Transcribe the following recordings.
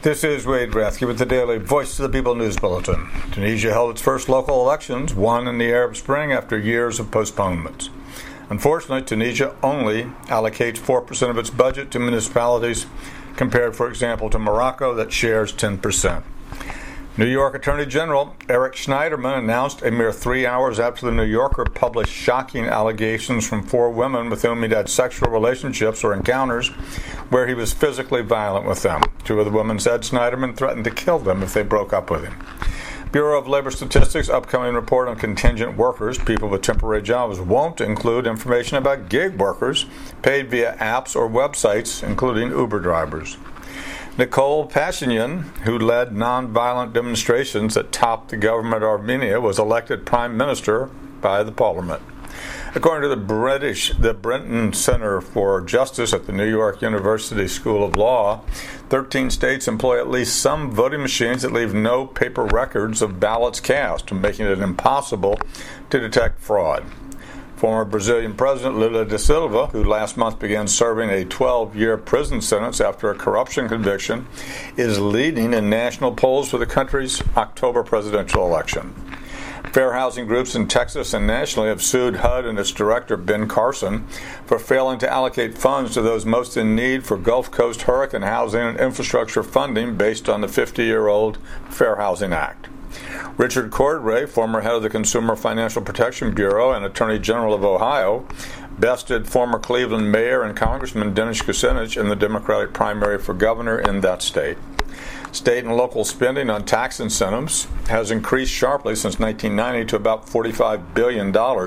This is Wade Rathke with the Daily Voice of the People News Bulletin. Tunisia held its first local elections, won in the Arab Spring after years of postponements. Unfortunately, Tunisia only allocates 4% of its budget to municipalities, compared, for example, to Morocco that shares 10%. New York Attorney General Eric Schneiderman announced a mere 3 hours after the New Yorker published shocking allegations from 4 women with whom he'd had sexual relationships or encounters where he was physically violent with them. 2 of the women said Schneiderman threatened to kill them if they broke up with him. Bureau of Labor Statistics' upcoming report on contingent workers, people with temporary jobs, won't include information about gig workers paid via apps or websites, including Uber drivers. Nicole Pashinyan, who led nonviolent demonstrations that topped the government of Armenia, was elected prime minister by the parliament. According to the Brenton Center for Justice at the New York University School of Law, 13 states employ at least some voting machines that leave no paper records of ballots cast, making it impossible to detect fraud. Former Brazilian President Lula da Silva, who last month began serving a 12-year prison sentence after a corruption conviction, is leading in national polls for the country's October presidential election. Fair housing groups in Texas and nationally have sued HUD and its director, Ben Carson, for failing to allocate funds to those most in need for Gulf Coast hurricane housing and infrastructure funding based on the 50-year-old Fair Housing Act. Richard Cordray, former head of the Consumer Financial Protection Bureau and Attorney General of Ohio, bested former Cleveland Mayor and Congressman Dennis Kucinich in the Democratic primary for governor in that state. State and local spending on tax incentives has increased sharply since 1990 to about $45 billion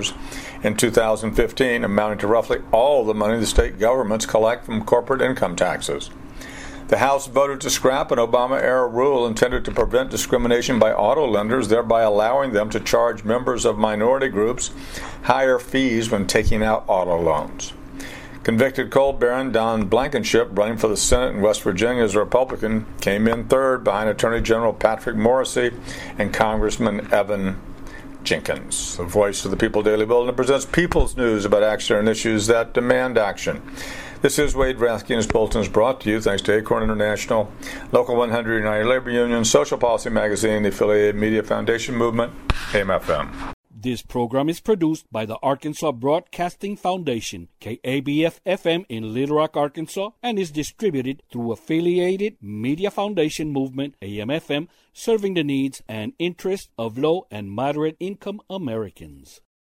in 2015, amounting to roughly all the money the state governments collect from corporate income taxes. The House voted to scrap an Obama-era rule intended to prevent discrimination by auto lenders, thereby allowing them to charge members of minority groups higher fees when taking out auto loans. Convicted coal baron Don Blankenship, running for the Senate in West Virginia as a Republican, came in third behind Attorney General Patrick Morrisey and Congressman Evan Jenkins. The Voice of the People Daily Bulletin presents people's news about action and issues that demand action. This is Wade Rathke, and his bulletin is brought to you thanks to Acorn International, Local 100 United Labor Union, Social Policy Magazine, the affiliated media foundation movement, AM/FM. This program is produced by the Arkansas Broadcasting Foundation, KABF-FM in Little Rock, Arkansas, and is distributed through affiliated media foundation movement, AM/FM, serving the needs and interests of low and moderate income Americans.